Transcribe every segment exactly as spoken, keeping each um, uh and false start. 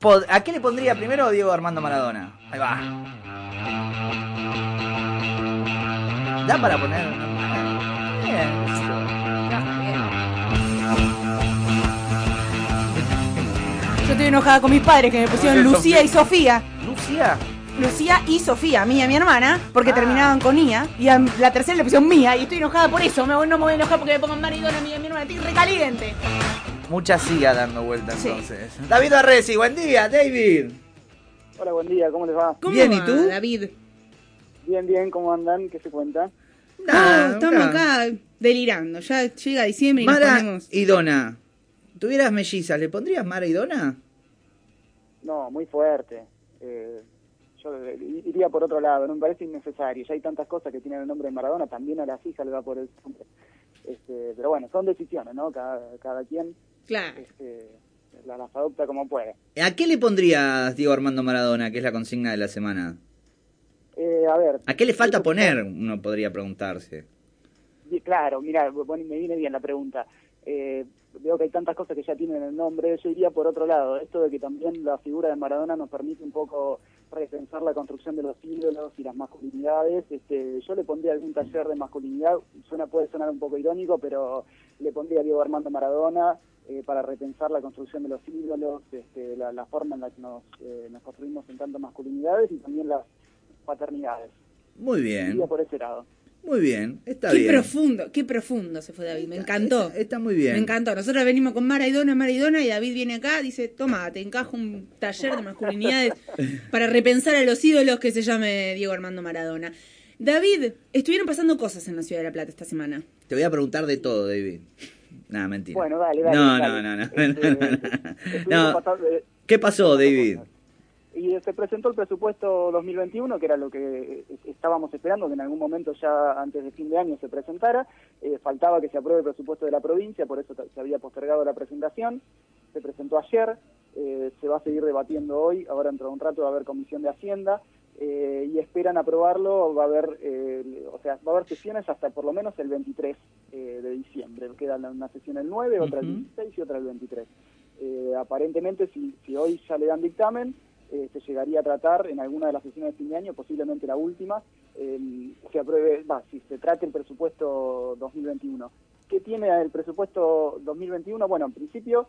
¿A qué le pondría primero Diego Armando Maradona? Ahí va. ¿Da para poner? Bien. Yo estoy enojada con mis padres que me pusieron Lucía y Sofía. ¿Lucía? Lucía y Sofía, mía y mi hermana, porque ah. terminaban con Ia, y a la tercera le pusieron Mía, y estoy enojada por eso. Me voy, no me voy a enojar porque me pongan Maradona, mía y mi hermana, estoy recaliente. Mucha siga dando vueltas Sí. entonces. David Arresi, buen día, David. Hola, buen día, ¿cómo les va? ¿Cómo Bien, va, ¿y tú? David? Bien, bien, ¿cómo andan? ¿Qué se cuenta? No, estamos acá delirando. Ya llega diciembre y Mara nos ponemos... y Dona. ¿Tuvieras mellizas, le pondrías Mara y Dona? No, muy fuerte. Eh, yo iría por otro lado, no me parece innecesario. Ya hay tantas cosas que tienen el nombre de Maradona, también a las hijas le va por el nombre. Este, pero bueno, son decisiones, ¿no? Cada, cada quien Claro. este, las, las adopta como puede. ¿A qué le pondrías Diego Armando Maradona, que es la consigna de la semana? Eh, a ver. ¿A qué le falta esto- poner? Uno podría preguntarse. Claro, mira, bueno, me viene bien la pregunta. Eh, veo que hay tantas cosas que ya tienen el nombre, yo iría por otro lado, esto de que también la figura de Maradona nos permite un poco repensar la construcción de los ídolos y las masculinidades. Este, yo le pondría algún taller de masculinidad, suena puede sonar un poco irónico, pero le pondría a Diego Armando Maradona eh, para repensar la construcción de los ídolos, este, la, la forma en la que nos, eh, nos construimos en tanto masculinidades y también las paternidades. Muy bien, Iría por ese lado. muy bien, está Qué bien. profundo, qué profundo se fue David, me encantó. Está, está muy bien. Me encantó. Nosotros venimos con Maradona, Maradona, y David viene acá, dice, toma, te encajo un taller de masculinidades para repensar a los ídolos que se llame Diego Armando Maradona. David, estuvieron pasando cosas en la Ciudad de La Plata esta semana. Te voy a preguntar de todo, David. Nada, mentira. Bueno, dale, dale. No, dale. no, no, no. Este, no, no, no. estuvimos No. pasando- eh, ¿Qué pasó, David? Y se presentó el presupuesto dos mil veintiuno, que era lo que estábamos esperando, que en algún momento ya antes de fin de año se presentara. Eh, faltaba que se apruebe el presupuesto de la provincia, por eso se había postergado la presentación. Se presentó ayer, eh, se va a seguir debatiendo hoy, ahora dentro de un rato va a haber comisión de Hacienda, eh, y esperan aprobarlo, va a haber, eh, o sea, va a haber sesiones hasta por lo menos el veintitrés eh, de diciembre. Queda una sesión el nueve, otra el Ujú. dieciséis y otra el veintitrés. Eh, aparentemente, si, si hoy ya le dan dictamen, Eh, se llegaría a tratar en alguna de las sesiones de fin de año, posiblemente la última, eh, se apruebe, va, si se trate el presupuesto dos mil veintiuno. ¿Qué tiene el presupuesto dos mil veintiuno? Bueno, en principio,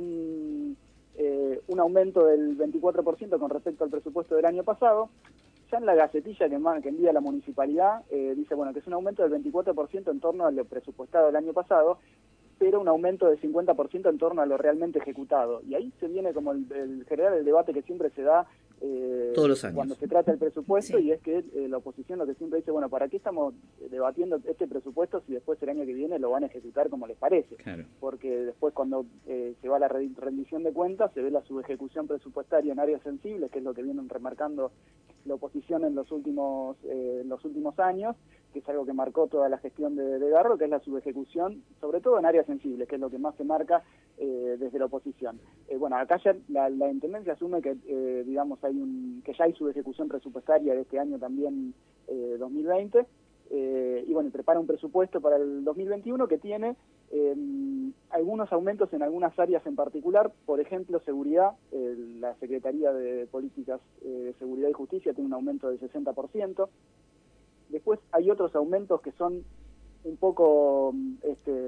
un, eh, un aumento del veinticuatro por ciento con respecto al presupuesto del año pasado. Ya en la gacetilla que, que envía la municipalidad, eh, dice, bueno, que es un aumento del veinticuatro por ciento en torno a lo presupuestado el año pasado, pero un aumento del cincuenta por ciento en torno a lo realmente ejecutado. Y ahí se viene como el, el general el debate que siempre se da eh, Todos los años. cuando se trata el presupuesto, Sí. y es que eh, la oposición lo que siempre dice, bueno, ¿para qué estamos debatiendo este presupuesto si después el año que viene lo van a ejecutar como les parece? Claro. Porque después cuando eh, se va a la re- rendición de cuentas se ve la subejecución presupuestaria en áreas sensibles, que es lo que vienen remarcando la oposición en los últimos eh, en los últimos años, que es algo que marcó toda la gestión de, de Garro, que es la subejecución, sobre todo en áreas sensibles, que es lo que más se marca eh, desde la oposición. Eh, bueno, acá ya la, la Intendencia asume que, eh, digamos, hay un que ya hay subejecución presupuestaria de este año también, eh, dos mil veinte, eh, y bueno, prepara un presupuesto para el dos mil veintiuno que tiene eh, algunos aumentos en algunas áreas en particular, por ejemplo, seguridad. Eh, la Secretaría de Políticas eh, de Seguridad y Justicia tiene un aumento del sesenta por ciento. Después hay otros aumentos que son un poco, este,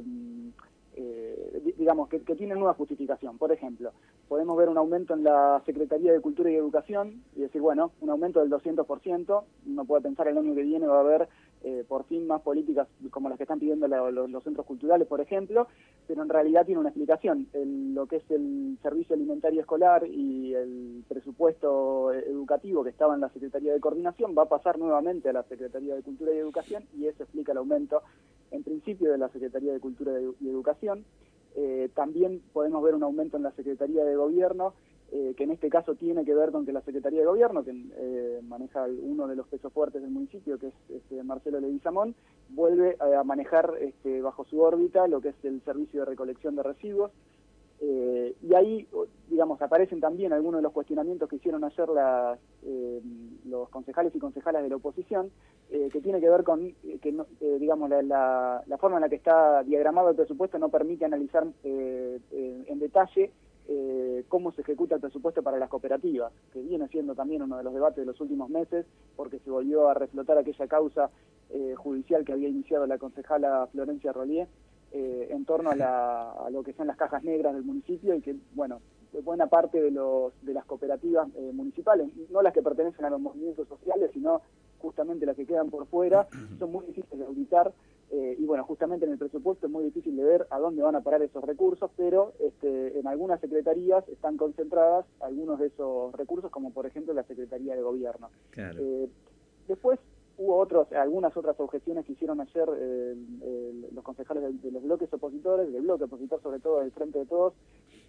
eh, digamos, que, que tienen nueva justificación. Por ejemplo, podemos ver un aumento en la Secretaría de Cultura y Educación y decir, bueno, un aumento del doscientos por ciento. Uno puede pensar el año que viene va a haber eh, por fin más políticas como las que están pidiendo la, los, los centros culturales, por ejemplo, pero en realidad tiene una explicación. El, lo que es el servicio alimentario escolar y el presupuesto educativo que estaba en la Secretaría de Coordinación va a pasar nuevamente a la Secretaría de Cultura y Educación, y eso explica el aumento en principio de la Secretaría de Cultura y Educación. Eh, también podemos ver un aumento en la Secretaría de Gobierno, eh, que en este caso tiene que ver con que la Secretaría de Gobierno, que eh, maneja uno de los pesos fuertes del municipio, que es este, Marcelo Leguizamón, vuelve a manejar este, bajo su órbita lo que es el servicio de recolección de residuos. Eh, y ahí, digamos, aparecen también algunos de los cuestionamientos que hicieron ayer las, eh, los concejales y concejalas de la oposición, eh, que tiene que ver con eh, que, no, eh, digamos, la, la, la forma en la que está diagramado el presupuesto no permite analizar eh, eh, en detalle eh, cómo se ejecuta el presupuesto para las cooperativas, que viene siendo también uno de los debates de los últimos meses, porque se volvió a reflotar aquella causa eh, judicial que había iniciado la concejala Florencia Rollier eh, en torno a, la, a lo que son las cajas negras del municipio, y que, bueno, buena parte de los de las cooperativas eh, municipales, no las que pertenecen a los movimientos sociales, sino justamente las que quedan por fuera, son muy difíciles de auditar, eh, y bueno, justamente en el presupuesto es muy difícil de ver a dónde van a parar esos recursos, pero este, en algunas secretarías están concentradas algunos de esos recursos, como por ejemplo la Secretaría de Gobierno. Claro. Eh, después hubo otros, algunas otras objeciones que hicieron ayer eh, eh, los concejales de, de los bloques opositores, del bloque opositor sobre todo del Frente de Todos.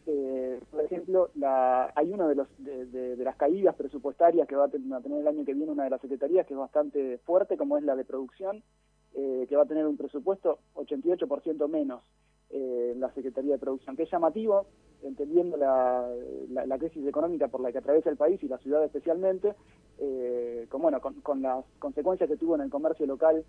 Eh, por ejemplo, la, hay uno de, los, de, de, de las caídas presupuestarias que va a tener el año que viene una de las secretarías, que es bastante fuerte, como es la de producción, eh, que va a tener un presupuesto ochenta y ocho por ciento menos eh, la Secretaría de Producción, que es llamativo, entendiendo la, la, la crisis económica por la que atraviesa el país y la ciudad especialmente, eh, con, bueno, con, con las consecuencias que tuvo en el comercio local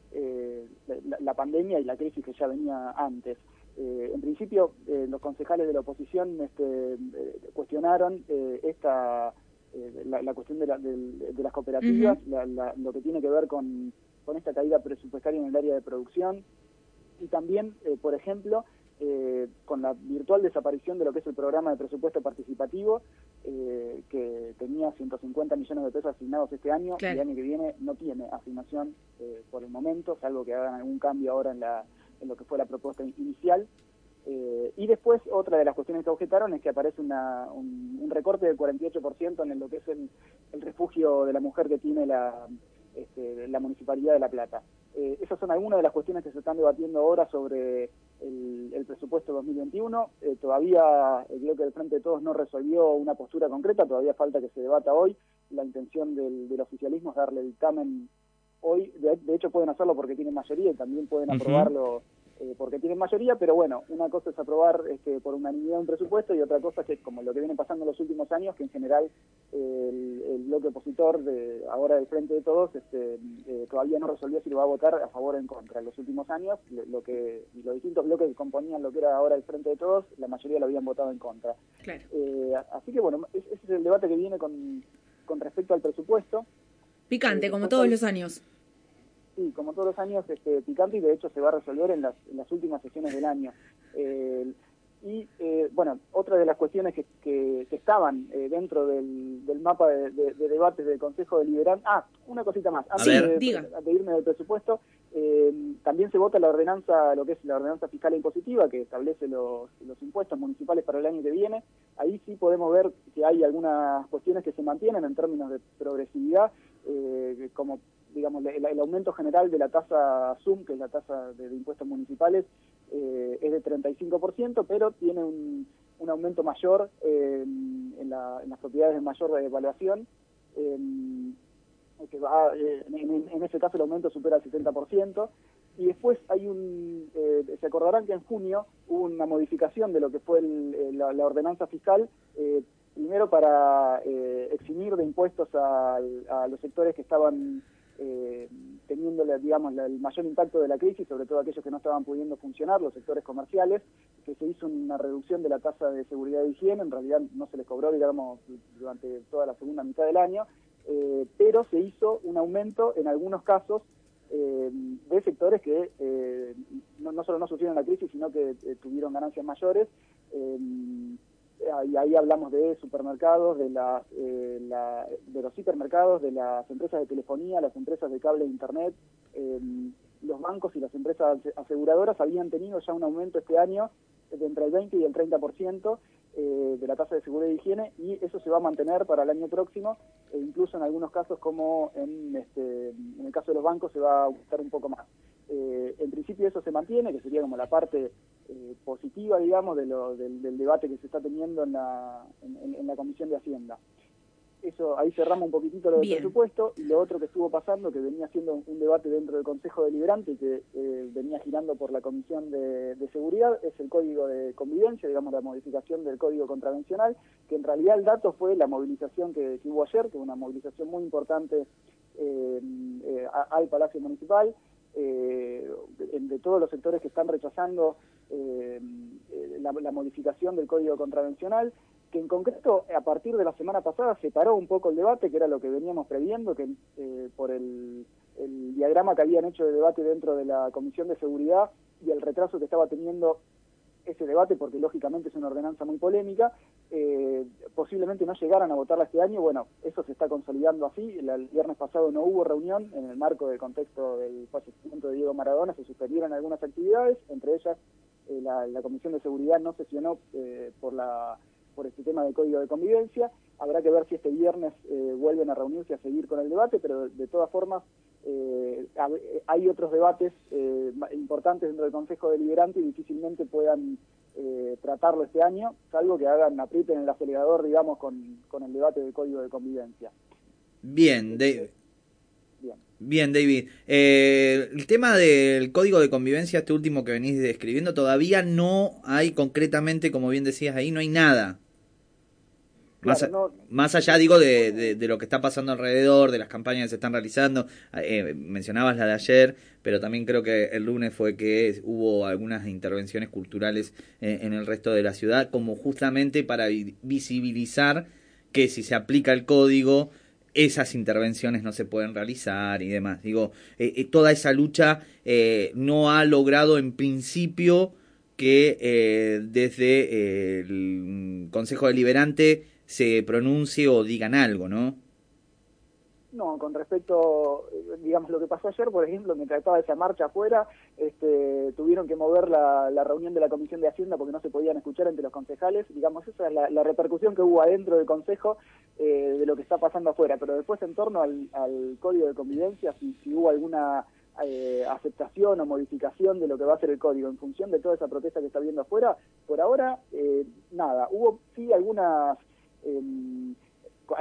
eh, la, la pandemia y la crisis que ya venía antes. Eh, en principio, eh, los concejales de la oposición este, eh, cuestionaron eh, esta eh, la, la cuestión de, la, de, de las cooperativas, uh-huh. la, la, lo que tiene que ver con, con esta caída presupuestaria en el área de producción, y también, eh, por ejemplo, eh, con la virtual desaparición de lo que es el programa de presupuesto participativo, eh, que tenía ciento cincuenta millones de pesos asignados este año, claro. Y el año que viene no tiene asignación eh, por el momento, salvo que hagan algún cambio ahora en la en lo que fue la propuesta inicial. Eh, y después, otra de las cuestiones que objetaron es que aparece una, un, un recorte del cuarenta y ocho por ciento en lo que es el, el refugio de la mujer que tiene la, este, la Municipalidad de La Plata. Eh, esas son algunas de las cuestiones que se están debatiendo ahora sobre el, el presupuesto dos mil veintiuno. Eh, todavía el bloque del Frente de Todos no resolvió una postura concreta, todavía falta que se debata hoy. La intención del, del oficialismo es darle dictamen hoy. De, de hecho pueden hacerlo porque tienen mayoría y también pueden uh-huh. aprobarlo eh, porque tienen mayoría, pero bueno, una cosa es aprobar este, por unanimidad un presupuesto, y otra cosa es que, como lo que viene pasando en los últimos años, que en general eh, el, el bloque opositor de ahora del Frente de Todos este, eh, todavía no resolvió si lo va a votar a favor o en contra. En los últimos años, lo que los distintos bloques que componían lo que era ahora el Frente de Todos, la mayoría lo habían votado en contra. Claro. Eh, así que bueno, ese es el debate que viene con, con respecto al presupuesto. Picante, eh, como todos los años. Sí, como todos los años, este, picante, y de hecho se va a resolver en las, en las últimas sesiones del año. Eh, y, eh, bueno, otra de las cuestiones que, que, que estaban eh, dentro del, del mapa de, de, de debates del Consejo Deliberante... Ah, una cosita más. Antes de, de irme del presupuesto, eh, también se vota la ordenanza, lo que es la ordenanza fiscal e impositiva, que establece los, los impuestos municipales para el año que viene. Ahí sí podemos ver que hay algunas cuestiones que se mantienen en términos de progresividad, eh, como digamos, el, el aumento general de la tasa S U M, que es la tasa de, de impuestos municipales, eh, es de treinta y cinco por ciento, pero tiene un, un aumento mayor eh, en, la, en las propiedades de mayor evaluación, eh, que va, eh, en, en ese caso el aumento supera el setenta por ciento, y después hay un, eh, se acordarán que en junio hubo una modificación de lo que fue el, la, la ordenanza fiscal, eh, primero para eh, eximir de impuestos a, a los sectores que estaban Eh, teniendo, digamos, la, el mayor impacto de la crisis, sobre todo aquellos que no estaban pudiendo funcionar, los sectores comerciales, que se hizo una reducción de la tasa de seguridad y higiene. En realidad no se les cobró, digamos, durante toda la segunda mitad del año, eh, pero se hizo un aumento en algunos casos eh, de sectores que eh, no, no solo no sufrieron la crisis, sino que eh, tuvieron ganancias mayores. Eh, Y ahí hablamos de supermercados, de, la, eh, la, de los hipermercados, de las empresas de telefonía, las empresas de cable e internet. Eh, los bancos y las empresas aseguradoras habían tenido ya un aumento este año de entre el veinte y el treinta por ciento eh, de la tasa de seguridad y higiene, y eso se va a mantener para el año próximo, e incluso en algunos casos, como en, este, en el caso de los bancos, se va a aumentar un poco más. Eh, en principio eso se mantiene, que sería como la parte eh, positiva, digamos, de lo, del, del debate que se está teniendo en la, en, en la Comisión de Hacienda. Eso, ahí cerramos un poquitito lo del Bien. presupuesto, y lo otro que estuvo pasando, que venía siendo un debate dentro del Consejo Deliberante y que eh, venía girando por la Comisión de, de Seguridad, es el Código de Convivencia, digamos, la modificación del Código Contravencional, que en realidad el dato fue la movilización que, que hubo ayer, que fue una movilización muy importante eh, eh, al Palacio Municipal, eh, de, de todos los sectores que están rechazando eh, la, la modificación del Código Contravencional, que en concreto a partir de la semana pasada se paró un poco el debate, que era lo que veníamos previendo, que eh, por el, el diagrama que habían hecho de debate dentro de la Comisión de Seguridad y el retraso que estaba teniendo ese debate, porque lógicamente es una ordenanza muy polémica, eh, posiblemente no llegaran a votarla este año. Bueno, eso se está consolidando así. El, el viernes pasado no hubo reunión en el marco del contexto del fallecimiento de Diego Maradona, se suspendieron algunas actividades, entre ellas eh, la, la Comisión de Seguridad no sesionó eh, por la por este tema del Código de Convivencia. Habrá que ver si este viernes eh, vuelven a reunirse a seguir con el debate, pero de, de todas formas eh, hay otros debates eh, importantes dentro del Consejo Deliberante y difícilmente puedan eh, tratarlo este año, salvo que hagan, aprieten el acelerador, digamos, con, con el debate del Código de Convivencia. Bien, David. Bien. Bien, David. Eh, el tema del Código de Convivencia, este último que venís describiendo, todavía no hay concretamente, como bien decías ahí, no hay nada. Más, Claro, no, más allá, digo, de, de, de lo que está pasando alrededor, de las campañas que se están realizando. Eh, mencionabas la de ayer, pero también creo que el lunes fue que hubo algunas intervenciones culturales eh, en el resto de la ciudad, como justamente para visibilizar que si se aplica el código, esas intervenciones no se pueden realizar y demás. Digo, eh, eh, toda esa lucha eh, no ha logrado en principio que eh, desde eh, el Consejo Deliberante se pronuncie o digan algo, ¿no? No, con respecto, digamos, lo que pasó ayer, por ejemplo, mientras estaba esa marcha afuera, este, tuvieron que mover la, la reunión de la Comisión de Hacienda porque no se podían escuchar entre los concejales. Digamos, esa es la, la repercusión que hubo adentro del Consejo eh, de lo que está pasando afuera. Pero después, en torno al, al Código de Convivencia, si, si hubo alguna eh, aceptación o modificación de lo que va a ser el Código en función de toda esa protesta que está habiendo afuera, por ahora, eh, nada. Hubo, sí, algunas... Eh,